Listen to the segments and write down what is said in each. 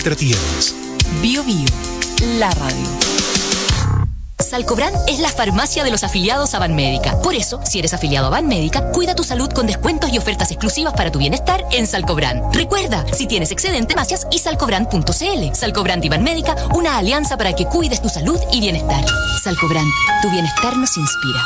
entretienes. Bio Bio, la radio. Salcobrand es la farmacia de los afiliados a Banmédica. Por eso, si eres afiliado a Banmédica, cuida tu salud con descuentos y ofertas exclusivas para tu bienestar en Salcobrand. Recuerda, si tienes excedente, farmacias y salcobrand.cl. Salcobrand y Banmédica, una alianza para que cuides tu salud y bienestar. Salcobrand, tu bienestar nos inspira.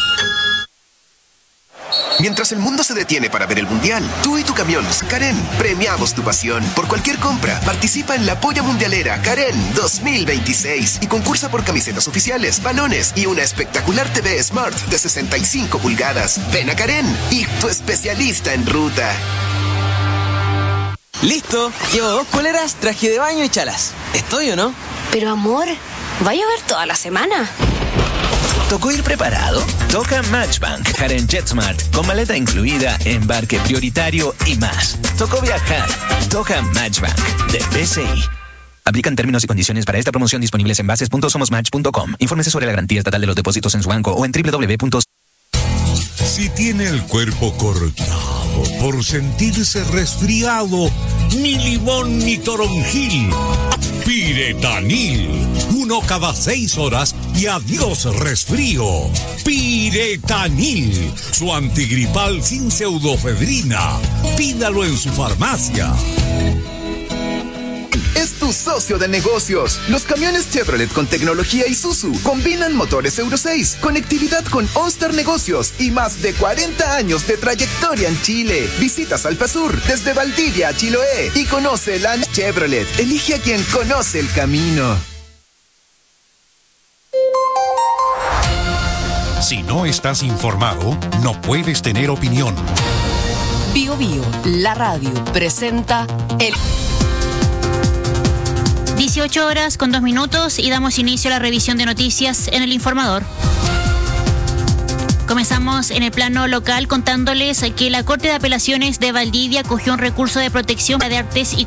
Mientras el mundo se detiene para ver el Mundial, tú y tu camión Karen premiamos tu pasión. Por cualquier compra, participa en la Polla Mundialera Karen 2026 y concursa por camisetas oficiales, balones y una espectacular TV Smart de 65 pulgadas. Ven a Karen y tu especialista en ruta. Listo, llevo 2 poleras, traje de baño y chalas. ¿Estoy o no? Pero amor, ¿va a llover toda la semana? ¿Tocó ir preparado? Toca Matchbank, Karen JetSmart, con maleta incluida, embarque prioritario y más. Tocó viajar. Toca Matchbank, de PCI. Aplican términos y condiciones para esta promoción disponibles en bases.somosmatch.com. Infórmese sobre la garantía estatal de los depósitos en su banco o en www. Si tiene el cuerpo cortado por sentirse resfriado, ni limón ni toronjil, Piretanil. 1 cada 6 horas y adiós resfrío. Piretanil, su antigripal sin pseudofedrina. Pídalo en su farmacia. Es tu socio de negocios. Los camiones Chevrolet con tecnología Isuzu combinan motores Euro 6, conectividad con OnStar Negocios y más de 40 años de trayectoria en Chile. Visita Salfasur desde Valdivia a Chiloé y conoce la Chevrolet. Elige a quien conoce el camino. Si no estás informado, no puedes tener opinión. Bio Bio, la radio, presenta el... 18 horas con 2 minutos y damos inicio a la revisión de noticias en El Informador. Comenzamos en el plano local contándoles que la Corte de Apelaciones de Valdivia acogió un recurso de protección de artes y